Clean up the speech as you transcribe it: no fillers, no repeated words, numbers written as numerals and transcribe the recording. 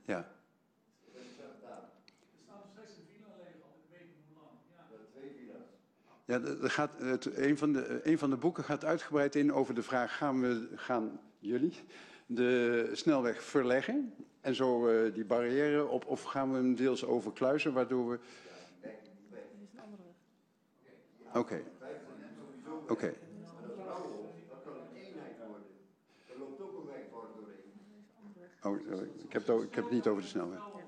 Ja. Er staan nog steeds een villa leeg, al weken hoe lang. Ja. 2 villa's. Ja, een van de boeken gaat uitgebreid in over de vraag: gaan jullie de snelweg verleggen en zo die barrière op, of gaan we hem deels overkluizen, waardoor we... Dit is een andere weg. Oké. Oké. Dat kan een eenheid worden. Er loopt ook een weg doorheen. Oh, ik heb het niet over de snelweg.